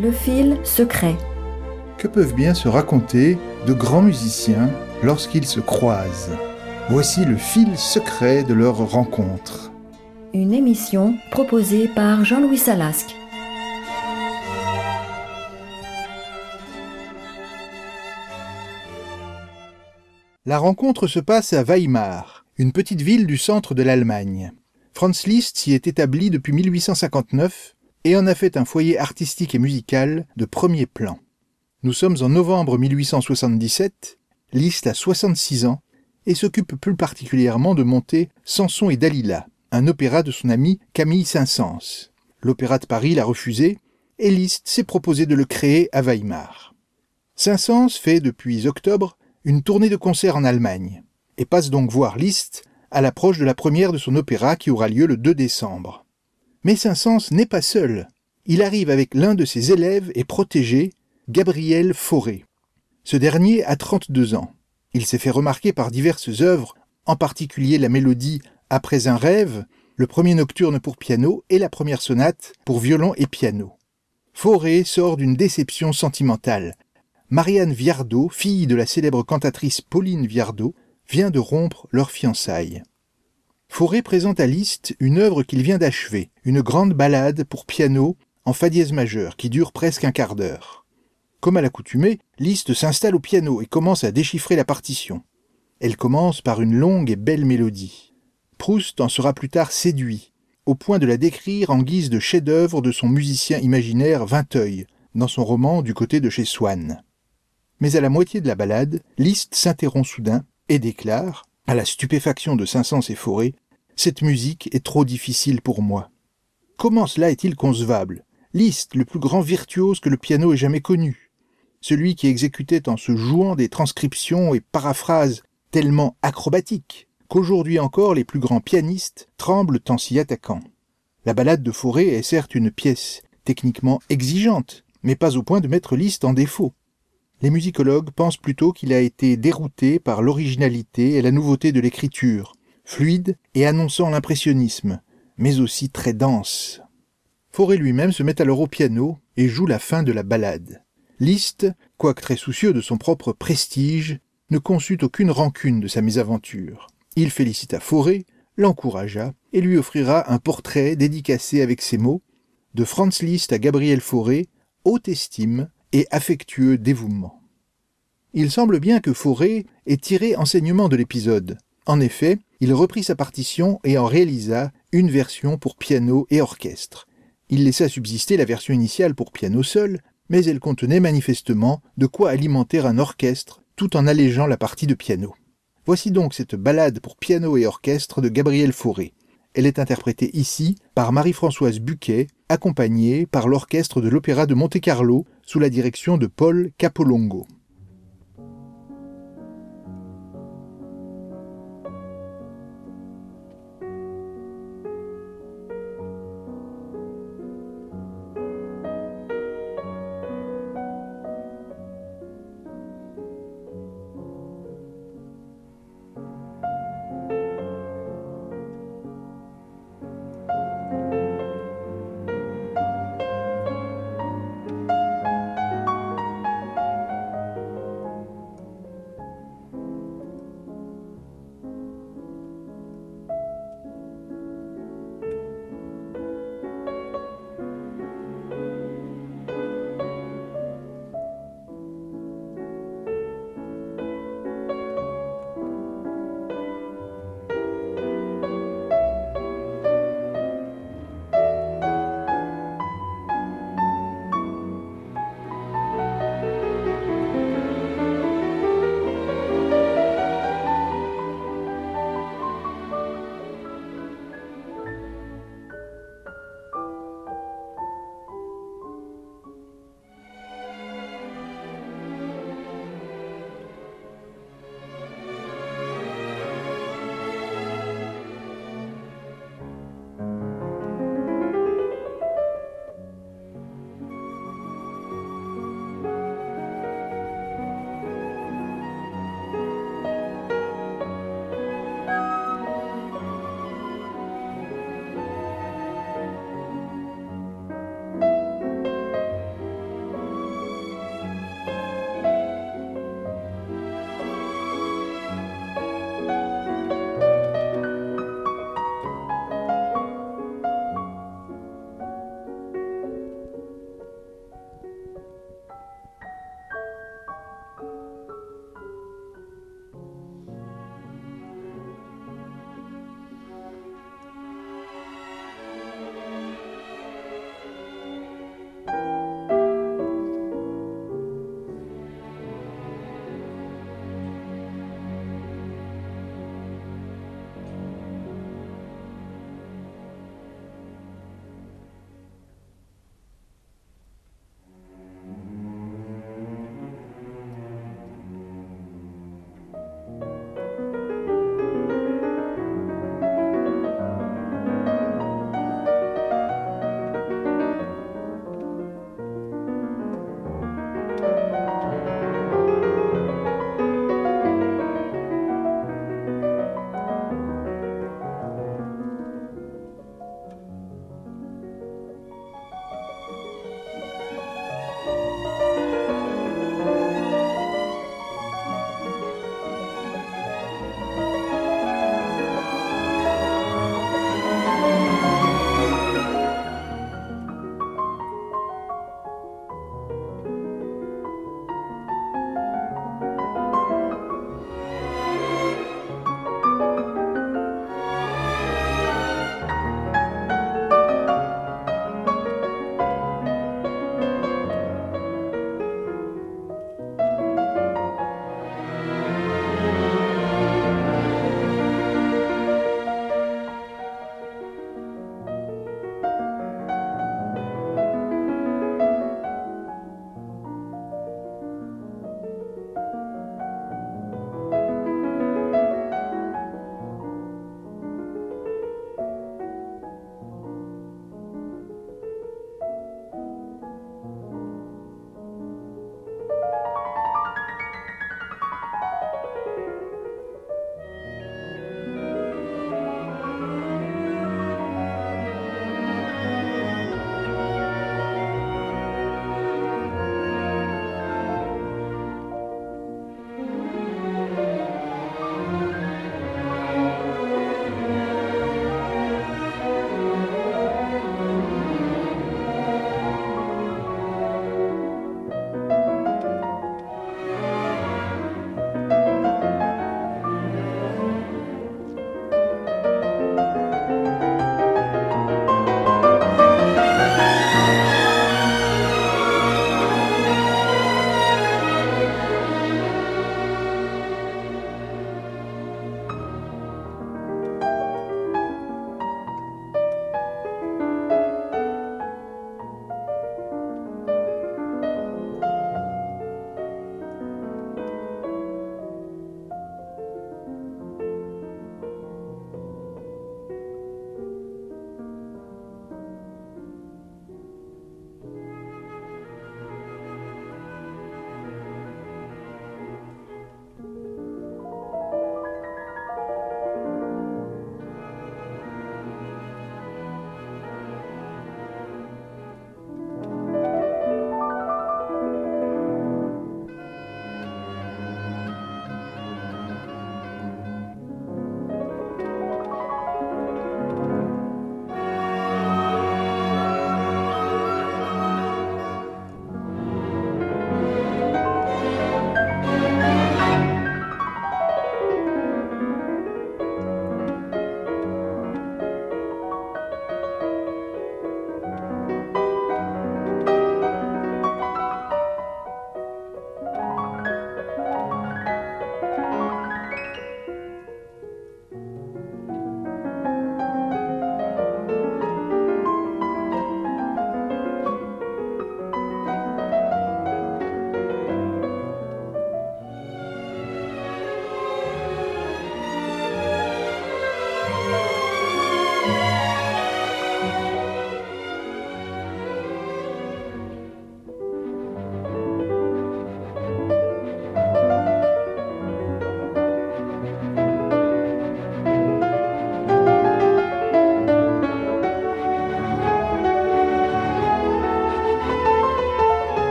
Le fil secret. Que peuvent bien se raconter de grands musiciens lorsqu'ils se croisent? Voici le fil secret de leur rencontre. Une émission proposée par Jean-Louis Salasque. La rencontre se passe à Weimar, une petite ville du centre de l'Allemagne. Franz Liszt s'y est établi depuis 1859 et en a fait un foyer artistique et musical de premier plan. Nous sommes en novembre 1877, Liszt a 66 ans et s'occupe plus particulièrement de monter Samson et Dalila, un opéra de son ami Camille Saint-Saëns. L'Opéra de Paris l'a refusé et Liszt s'est proposé de le créer à Weimar. Saint-Saëns fait depuis octobre une tournée de concerts en Allemagne et passe donc voir Liszt à l'approche de la première de son opéra qui aura lieu le 2 décembre. Mais Saint-Saëns n'est pas seul. Il arrive avec l'un de ses élèves et protégés, Gabriel Fauré. Ce dernier a 32 ans. Il s'est fait remarquer par diverses œuvres, en particulier la mélodie « Après un rêve », le premier nocturne pour piano et la première sonate pour violon et piano. Fauré sort d'une déception sentimentale. Marianne Viardot, fille de la célèbre cantatrice Pauline Viardot, vient de rompre leurs fiançailles. Fauré présente à Liszt une œuvre qu'il vient d'achever, une grande ballade pour piano en fa dièse majeur qui dure presque un quart d'heure. Comme à l'accoutumée, Liszt s'installe au piano et commence à déchiffrer la partition. Elle commence par une longue et belle mélodie. Proust en sera plus tard séduit, au point de la décrire en guise de chef-d'œuvre de son musicien imaginaire Vinteuil, dans son roman Du côté de chez Swann. Mais à la moitié de la ballade, Liszt s'interrompt soudain et déclare, à la stupéfaction de Saint-Saëns et Fauré, « Cette musique est trop difficile pour moi. » Comment cela est-il concevable? Liszt, le plus grand virtuose que le piano ait jamais connu. Celui qui exécutait en se jouant des transcriptions et paraphrases tellement acrobatiques qu'aujourd'hui encore les plus grands pianistes tremblent en s'y attaquant. La ballade de Fauré est certes une pièce techniquement exigeante, mais pas au point de mettre Liszt en défaut. Les musicologues pensent plutôt qu'il a été dérouté par l'originalité et la nouveauté de l'écriture, fluide et annonçant l'impressionnisme, mais aussi très dense. Fauré lui-même se met alors au piano et joue la fin de la ballade. Liszt, quoique très soucieux de son propre prestige, ne conçut aucune rancune de sa mésaventure. Il félicita Fauré, l'encouragea et lui offrira un portrait dédicacé avec ces mots « De Franz Liszt à Gabriel Fauré, haute estime et affectueux dévouement ». Il semble bien que Fauré ait tiré enseignement de l'épisode. En effet, il reprit sa partition et en réalisa une version pour piano et orchestre. Il laissa subsister la version initiale pour piano seul, mais elle contenait manifestement de quoi alimenter un orchestre tout en allégeant la partie de piano. Voici donc cette ballade pour piano et orchestre de Gabriel Fauré. Elle est interprétée ici par Marie-Françoise Buquet, accompagnée par l'orchestre de l'Opéra de Monte-Carlo sous la direction de Paul Capolongo.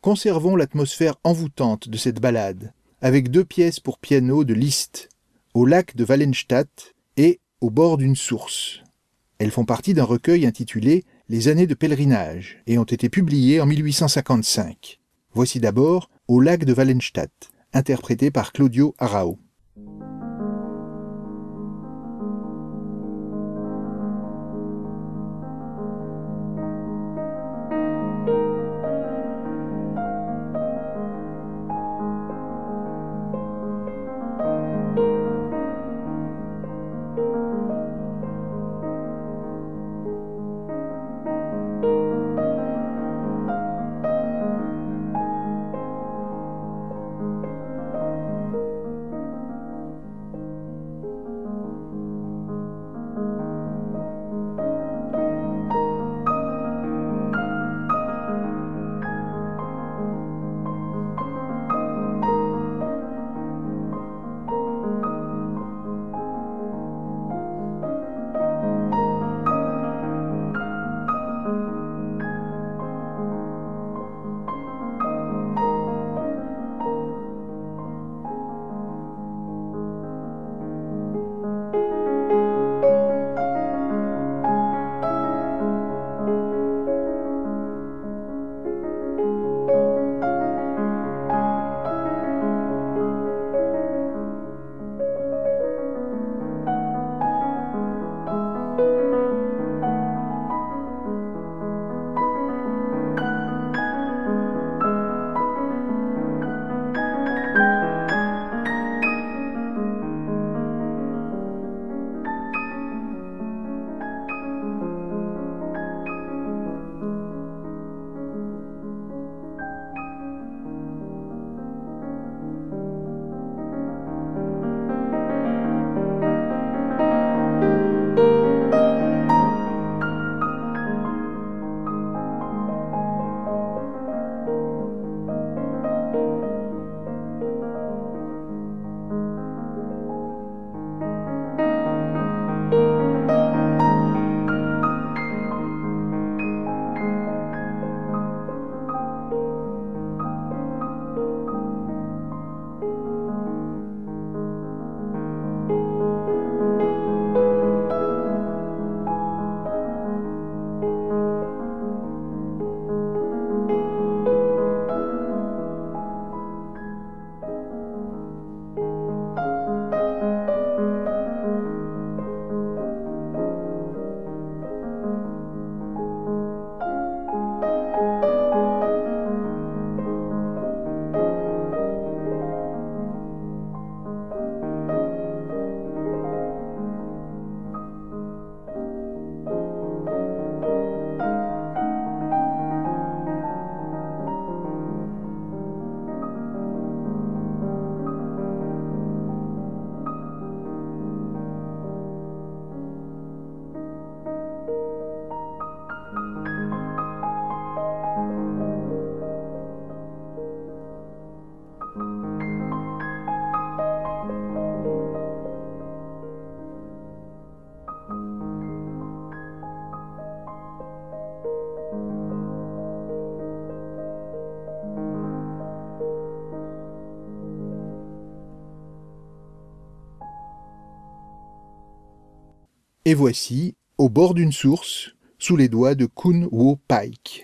conservons l'atmosphère envoûtante de cette ballade, avec 2 pièces pour piano de Liszt, au lac de Wallenstadt et au bord d'une source. Elles font partie d'un recueil intitulé « Les années de pèlerinage » et ont été publiées en 1855. Voici d'abord « Au lac de Wallenstadt », interprété par Claudio Arrau. Et voici, au bord d'une source, sous les doigts de Kun Wo Paik.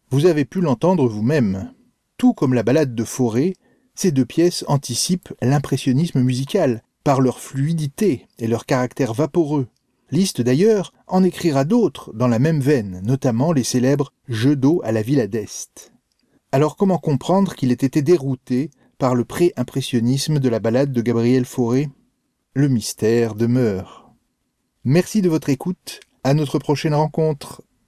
Vous avez pu l'entendre vous-même. Tout comme la ballade de Fauré, ces deux pièces anticipent l'impressionnisme musical, par leur fluidité et leur caractère vaporeux. Liszt d'ailleurs en écrira d'autres dans la même veine, notamment les célèbres « Jeux d'eau à la Villa d'Est ». Alors comment comprendre qu'il ait été dérouté par le pré-impressionnisme de la ballade de Gabriel Fauré? Le mystère demeure. Merci de votre écoute, à notre prochaine rencontre.